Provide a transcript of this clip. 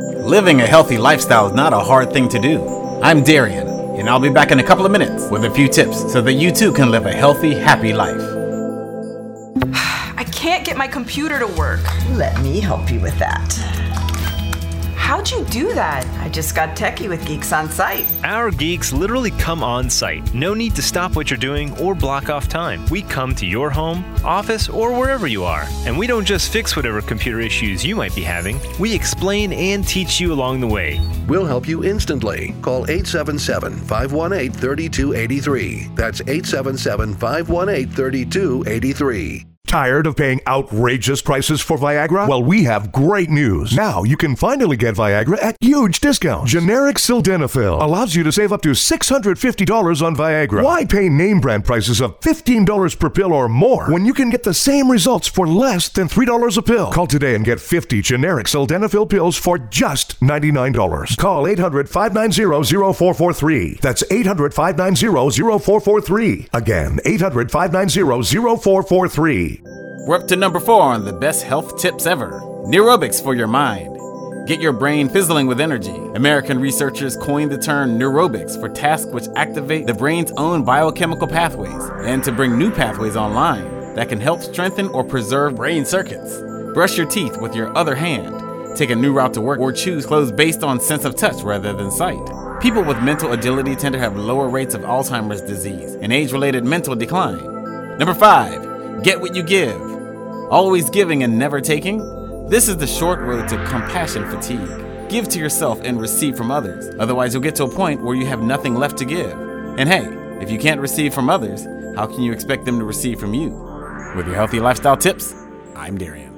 Living a healthy lifestyle is not a hard thing to do. I'm Darian, and I'll be back in a couple of minutes with a few tips so that you too can live a healthy, happy life. I can't get my computer to work. Let me help you with that. How'd you do that? I just got techie with Geeks on Site. Our geeks literally come on site. No need to stop what you're doing or block off time. We come to your home, office, or wherever you are. And we don't just fix whatever computer issues you might be having. We explain and teach you along the way. We'll help you instantly. Call 877-518-3283. That's 877-518-3283. Tired of paying outrageous prices for Viagra? Well, we have great news. Now you can finally get Viagra at huge discounts. Generic Sildenafil allows you to save up to $650 on Viagra. Why pay name brand prices of $15 per pill or more when you can get the same results for less than $3 a pill? Call today and get 50 generic Sildenafil pills for just $99. Call 800-590-0443. That's 800-590-0443. Again, 800-590-0443. We're up to number 4 on the best health tips ever. Neurobics for your mind. Get your brain fizzling with energy. American researchers coined the term neurobics for tasks which activate the brain's own biochemical pathways and to bring new pathways online that can help strengthen or preserve brain circuits. Brush your teeth with your other hand. Take a new route to work or choose clothes based on sense of touch rather than sight. People with mental agility tend to have lower rates of Alzheimer's disease and age-related mental decline. Number 5. Get what you give. Always giving and never taking? This is the short road to compassion fatigue. Give to yourself and receive from others. Otherwise, you'll get to a point where you have nothing left to give. And hey, if you can't receive from others, how can you expect them to receive from you? With your healthy lifestyle tips, I'm Darian.